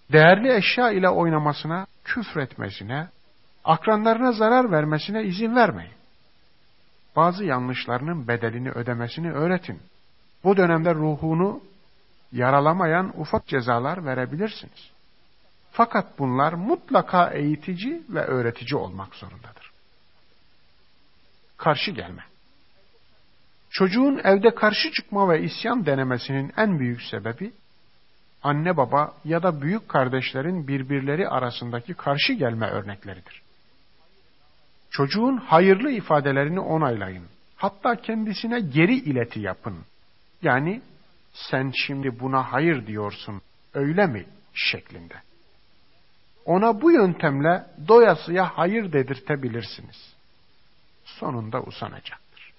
değerli eşya ile oynamasına, küfretmesine, akranlarına zarar vermesine izin vermeyin. Bazı yanlışlarının bedelini ödemesini öğretin. Bu dönemde ruhunu yaralamayan ufak cezalar verebilirsiniz. Fakat bunlar mutlaka eğitici ve öğretici olmak zorundadır. Karşı gelme. Çocuğun evde karşı çıkma ve isyan denemesinin en büyük sebebi, anne baba ya da büyük kardeşlerin birbirleri arasındaki karşı gelme örnekleridir. Çocuğun hayırlı ifadelerini onaylayın. Hatta kendisine geri ileti yapın. Yani, sen şimdi buna hayır diyorsun, öyle mi? Şeklinde. Ona bu yöntemle doyasıya hayır dedirtebilirsiniz. Sonunda usanacaktır.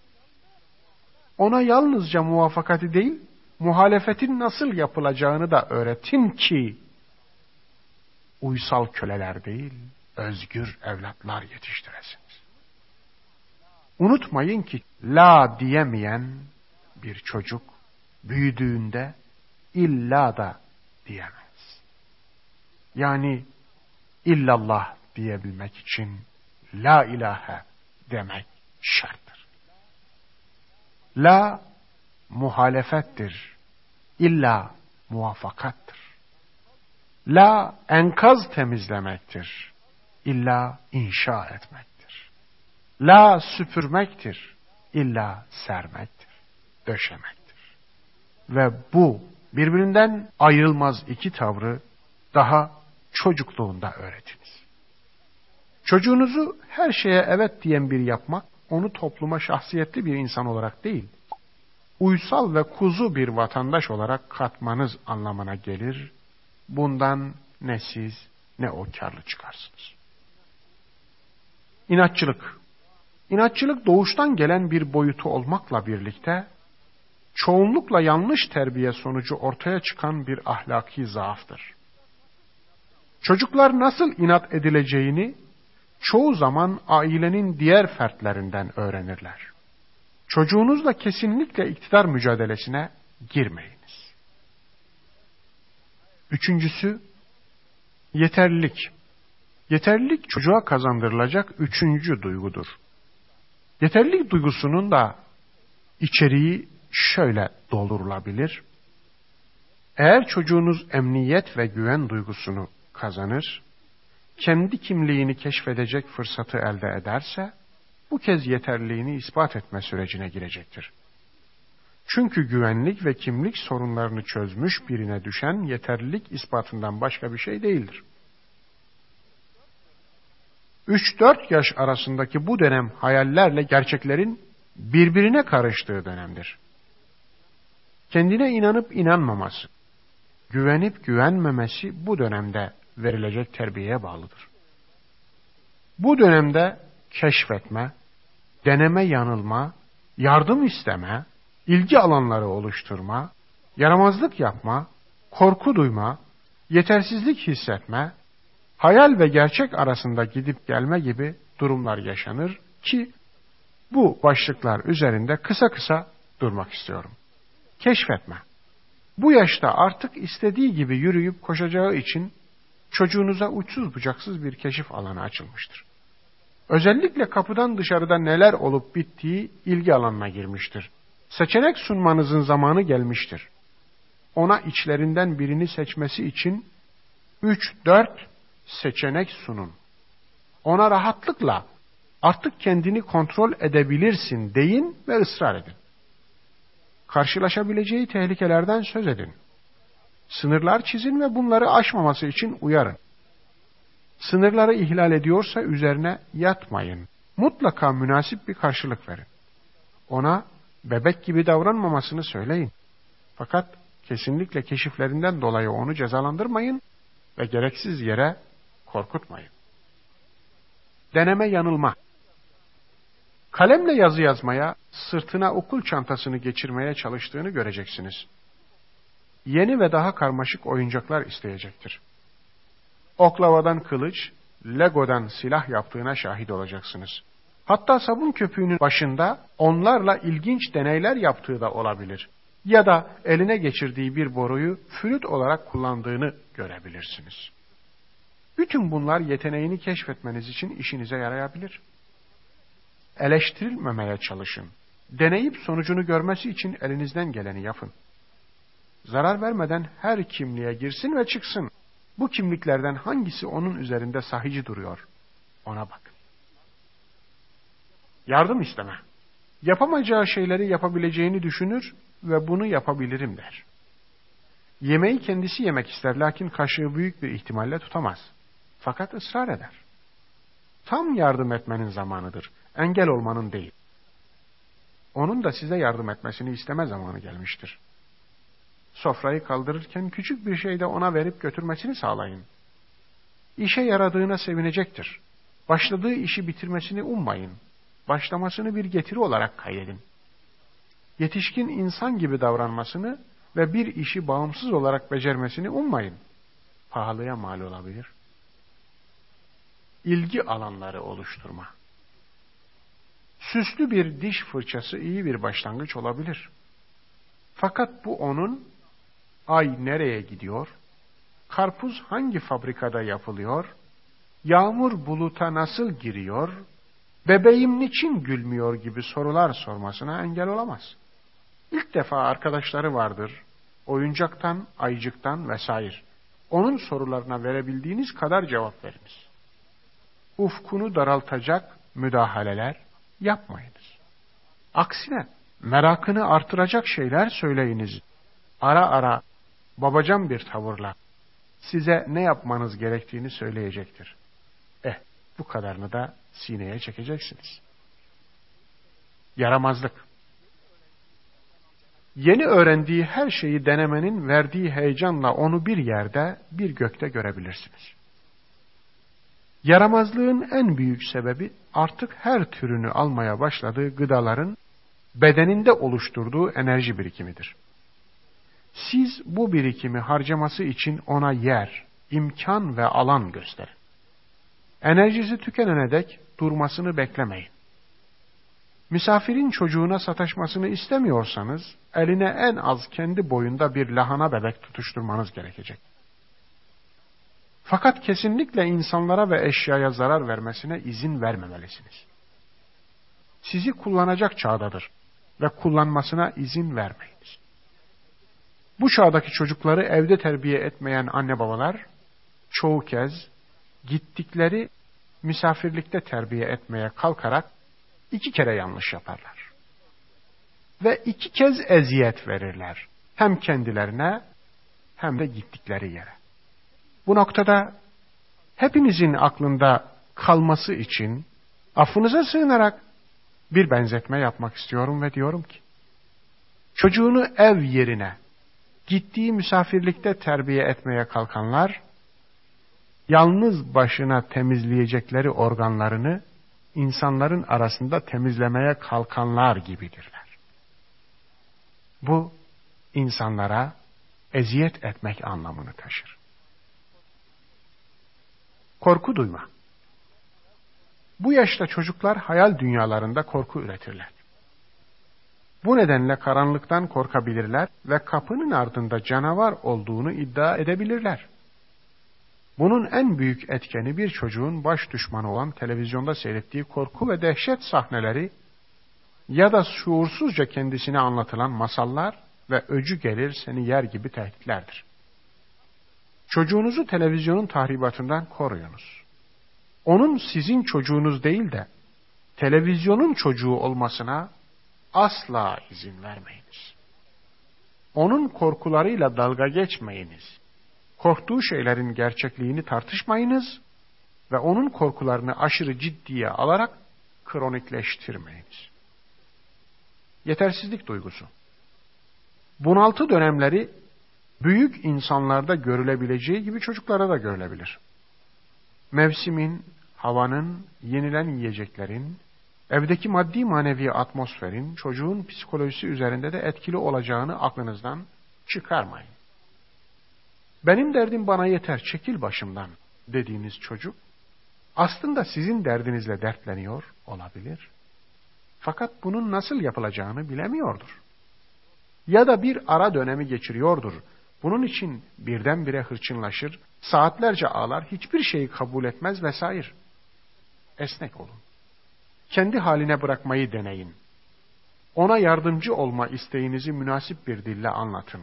Ona yalnızca muvafakati değil, muhalefetin nasıl yapılacağını da öğretin ki, uysal köleler değil, özgür evlatlar yetiştiresiniz. Unutmayın ki, la diyemeyen bir çocuk, büyüdüğünde illa da diyemez. Yani illallah diyebilmek için la ilahe demek şarttır. La muhalefettir. İlla muvafakattır. La enkaz temizlemektir. İlla inşa etmektir. La süpürmektir. İlla sermektir. Döşemektir. Ve bu birbirinden ayrılmaz iki tavrı daha çocukluğunda öğretiniz. Çocuğunuzu her şeye evet diyen biri yapmak, onu topluma şahsiyetli bir insan olarak değil, uysal ve kuzu bir vatandaş olarak katmanız anlamına gelir. Bundan ne siz ne o kârlı çıkarsınız. İnatçılık. İnatçılık doğuştan gelen bir boyutu olmakla birlikte, çoğunlukla yanlış terbiye sonucu ortaya çıkan bir ahlaki zaaftır. Çocuklar nasıl inat edileceğini çoğu zaman ailenin diğer fertlerinden öğrenirler. Çocuğunuzla kesinlikle iktidar mücadelesine girmeyiniz. Üçüncüsü, yeterlilik. Yeterlilik çocuğa kazandırılacak üçüncü duygudur. Yeterlilik duygusunun da içeriği şöyle doldurulabilir. Eğer çocuğunuz emniyet ve güven duygusunu kazanır, kendi kimliğini keşfedecek fırsatı elde ederse, bu kez yeterliliğini ispat etme sürecine girecektir. Çünkü güvenlik ve kimlik sorunlarını çözmüş birine düşen yeterlilik ispatından başka bir şey değildir. 3-4 yaş arasındaki bu dönem hayallerle gerçeklerin birbirine karıştığı dönemdir. Kendine inanıp inanmaması, güvenip güvenmemesi bu dönemde verilecek terbiyeye bağlıdır. Bu dönemde keşfetme, deneme yanılma, yardım isteme, ilgi alanları oluşturma, yaramazlık yapma, korku duyma, yetersizlik hissetme, hayal ve gerçek arasında gidip gelme gibi durumlar yaşanır ki bu başlıklar üzerinde kısa kısa durmak istiyorum. Keşfetme. Bu yaşta artık istediği gibi yürüyüp koşacağı için çocuğunuza uçsuz bucaksız bir keşif alanı açılmıştır. Özellikle kapıdan dışarıda neler olup bittiği ilgi alanına girmiştir. Seçenek sunmanızın zamanı gelmiştir. Ona içlerinden birini seçmesi için 3-4 seçenek sunun. Ona rahatlıkla artık kendini kontrol edebilirsin deyin ve ısrar edin. Karşılaşabileceği tehlikelerden söz edin. Sınırlar çizin ve bunları aşmaması için uyarın. Sınırları ihlal ediyorsa üzerine yatmayın. Mutlaka münasip bir karşılık verin. Ona bebek gibi davranmamasını söyleyin. Fakat kesinlikle keşiflerinden dolayı onu cezalandırmayın ve gereksiz yere korkutmayın. Deneme yanılma. Kalemle yazı yazmaya, sırtına okul çantasını geçirmeye çalıştığını göreceksiniz. Yeni ve daha karmaşık oyuncaklar isteyecektir. Oklavadan kılıç, Lego'dan silah yaptığına şahit olacaksınız. Hatta sabun köpüğünün başında onlarla ilginç deneyler yaptığı da olabilir. ya da eline geçirdiği bir boruyu flüt olarak kullandığını görebilirsiniz. Bütün bunlar yeteneğini keşfetmeniz için işinize yarayabilir. Eleştirilmemeye çalışın. Deneyip sonucunu görmesi için elinizden geleni yapın. Zarar vermeden her kimliğe girsin ve çıksın. Bu kimliklerden hangisi onun üzerinde sahici duruyor? Ona bakın. Yardım isteme. Yapamayacağı şeyleri yapabileceğini düşünür ve bunu yapabilirim der. Yemeği kendisi yemek ister, lakin kaşığı büyük bir ihtimalle tutamaz. Fakat ısrar eder. Tam yardım etmenin zamanıdır, engel olmanın değil. Onun da size yardım etmesini isteme zamanı gelmiştir. Sofrayı kaldırırken küçük bir şey de ona verip götürmesini sağlayın. İşe yaradığına sevinecektir. Başladığı işi bitirmesini ummayın. Başlamasını bir getiri olarak kaydedin. Yetişkin insan gibi davranmasını ve bir işi bağımsız olarak becermesini ummayın. Pahalıya mal olabilir. İlgi alanları oluşturma. Süslü bir diş fırçası iyi bir başlangıç olabilir. Fakat bu onun ay nereye gidiyor, karpuz hangi fabrikada yapılıyor, yağmur buluta nasıl giriyor, bebeğim niçin gülmüyor gibi sorular sormasına engel olamaz. İlk defa arkadaşları vardır, oyuncaktan, ayıcıktan vesaire. Onun sorularına verebildiğiniz kadar cevap veriniz. Ufkunu daraltacak müdahaleler yapmayınız. Aksine merakını artıracak şeyler söyleyiniz. Ara ara babacan bir tavırla size ne yapmanız gerektiğini söyleyecektir. Bu kadarını da sineye çekeceksiniz. Yaramazlık. Yeni öğrendiği her şeyi denemenin verdiği heyecanla onu bir yerde, bir gökte görebilirsiniz. Yaramazlığın en büyük sebebi artık her türünü almaya başladığı gıdaların bedeninde oluşturduğu enerji birikimidir. Siz bu birikimi harcaması için ona yer, imkan ve alan gösterin. Enerjisi tükenene dek durmasını beklemeyin. Misafirin çocuğuna sataşmasını istemiyorsanız, eline en az kendi boyunda bir lahana bebek tutuşturmanız gerekecek. Fakat kesinlikle insanlara ve eşyaya zarar vermesine izin vermemelisiniz. Sizi kullanacak çağdadır ve kullanmasına izin vermeyiniz. Bu çağdaki çocukları evde terbiye etmeyen anne babalar, çoğu kez gittikleri misafirlikte terbiye etmeye kalkarak 2 kere yanlış yaparlar. Ve 2 kez eziyet verirler. Hem kendilerine hem de gittikleri yere. Bu noktada hepinizin aklında kalması için affınıza sığınarak bir benzetme yapmak istiyorum ve diyorum ki, çocuğunu ev yerine gittiği misafirlikte terbiye etmeye kalkanlar, yalnız başına temizleyecekleri organlarını insanların arasında temizlemeye kalkanlar gibidirler. Bu, insanlara eziyet etmek anlamını taşır. Korku duyma. Bu yaşta çocuklar hayal dünyalarında korku üretirler. Bu nedenle karanlıktan korkabilirler ve kapının ardında canavar olduğunu iddia edebilirler. Bunun en büyük etkeni bir çocuğun baş düşmanı olan televizyonda seyrettiği korku ve dehşet sahneleri ya da şuursuzca kendisine anlatılan masallar ve öcü gelir seni yer gibi tehditlerdir. Çocuğunuzu televizyonun tahribatından koruyunuz. Onun sizin çocuğunuz değil de televizyonun çocuğu olmasına asla izin vermeyiniz. Onun korkularıyla dalga geçmeyiniz. Korktuğu şeylerin gerçekliğini tartışmayınız ve onun korkularını aşırı ciddiye alarak kronikleştirmeyiniz. Yetersizlik duygusu. Bunaltı dönemleri büyük insanlarda görülebileceği gibi çocuklarda da görülebilir. Mevsimin, havanın, yenilen yiyeceklerin, evdeki maddi manevi atmosferin çocuğun psikolojisi üzerinde de etkili olacağını aklınızdan çıkarmayın. Benim derdim bana yeter, çekil başımdan dediğiniz çocuk, aslında sizin derdinizle dertleniyor olabilir. Fakat bunun nasıl yapılacağını bilemiyordur. ya da bir ara dönemi geçiriyordur. Bunun için birdenbire hırçınlaşır, saatlerce ağlar, hiçbir şeyi kabul etmez vesaire. Esnek olun. Kendi haline bırakmayı deneyin. Ona yardımcı olma isteğinizi münasip bir dille anlatın.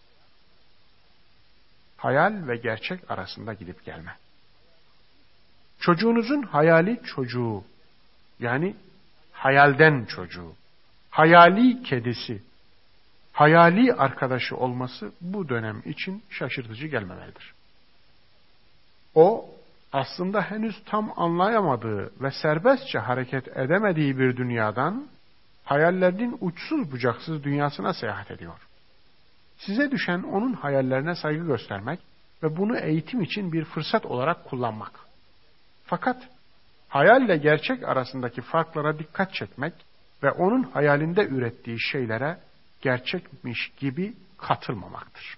Hayal ve gerçek arasında gidip gelme. Çocuğunuzun hayali çocuğu, yani hayalden çocuğu, hayali kedisi, hayali arkadaşı olması bu dönem için şaşırtıcı gelmemelidir. O, aslında henüz tam anlayamadığı ve serbestçe hareket edemediği bir dünyadan, hayallerinin uçsuz bucaksız dünyasına seyahat ediyor. Size düşen onun hayallerine saygı göstermek ve bunu eğitim için bir fırsat olarak kullanmak. Fakat hayalle gerçek arasındaki farklara dikkat çekmek ve onun hayalinde ürettiği şeylere gerçekmiş gibi katılmamaktır.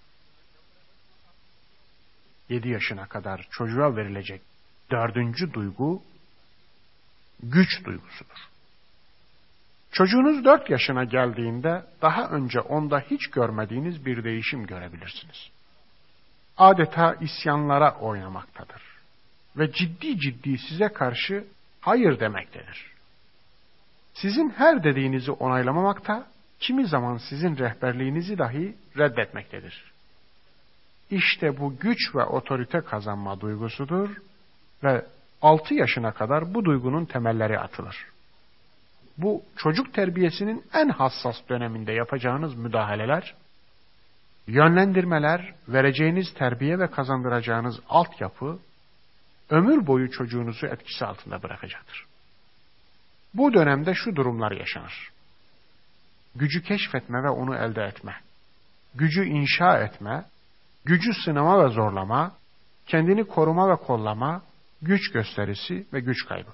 7 yaşına kadar çocuğa verilecek 4. duygu, güç duygusudur. Çocuğunuz 4 yaşına geldiğinde daha önce onda hiç görmediğiniz bir değişim görebilirsiniz. Adeta isyanlara oynamaktadır ve ciddi ciddi size karşı hayır demektedir. Sizin her dediğinizi onaylamamakta, kimi zaman sizin rehberliğinizi dahi reddetmektedir. İşte bu güç ve otorite kazanma duygusudur ve 6 yaşına kadar bu duygunun temelleri atılır. Bu çocuk terbiyesinin en hassas döneminde yapacağınız müdahaleler, yönlendirmeler, vereceğiniz terbiye ve kazandıracağınız altyapı, ömür boyu çocuğunuzu etkisi altında bırakacaktır. Bu dönemde şu durumlar yaşanır. Gücü keşfetme ve onu elde etme, gücü inşa etme, gücü sınama ve zorlama, kendini koruma ve kollama, güç gösterisi ve güç kaybı.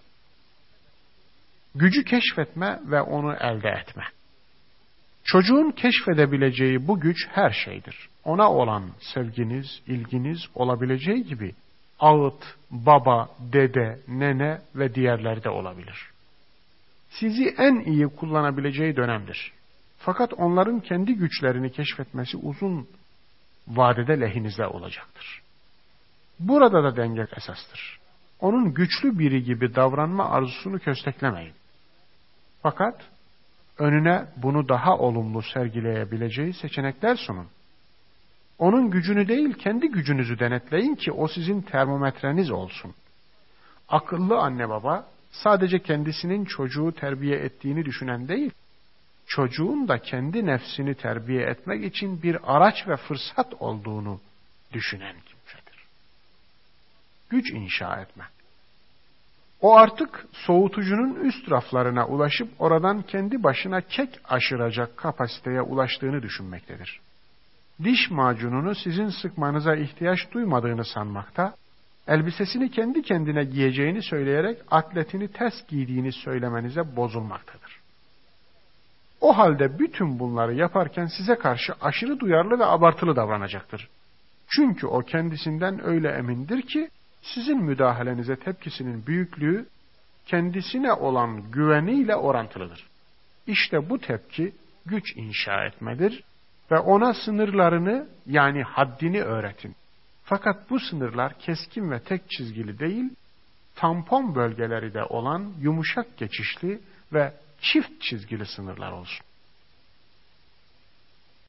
Gücü keşfetme ve onu elde etme. Çocuğun keşfedebileceği bu güç her şeydir. Ona olan sevginiz, ilginiz olabileceği gibi ağıt, baba, dede, nene ve diğerleri de olabilir. Sizi en iyi kullanabileceği dönemdir. Fakat onların kendi güçlerini keşfetmesi uzun vadede lehinize olacaktır. Burada da denge esastır. Onun güçlü biri gibi davranma arzusunu kösteklemeyin. Fakat önüne bunu daha olumlu sergileyebileceği seçenekler sunun. Onun gücünü değil, kendi gücünüzü denetleyin ki o sizin termometreniz olsun. Akıllı anne baba sadece kendisinin çocuğu terbiye ettiğini düşünen değil, çocuğun da kendi nefsini terbiye etmek için bir araç ve fırsat olduğunu düşünen kimsedir. Güç inşa etme. O artık soğutucunun üst raflarına ulaşıp oradan kendi başına kek aşıracak kapasiteye ulaştığını düşünmektedir. Diş macununu sizin sıkmanıza ihtiyaç duymadığını sanmakta, elbisesini kendi kendine giyeceğini söyleyerek atletini ters giydiğini söylemenize bozulmaktadır. O halde bütün bunları yaparken size karşı aşırı duyarlı ve abartılı davranacaktır. Çünkü o kendisinden öyle emindir ki, sizin müdahalenize tepkisinin büyüklüğü, kendisine olan güveniyle orantılıdır. İşte bu tepki güç inşa etmedir ve ona sınırlarını yani haddini öğretin. Fakat bu sınırlar keskin ve tek çizgili değil, tampon bölgeleri de olan yumuşak geçişli ve çift çizgili sınırlar olsun.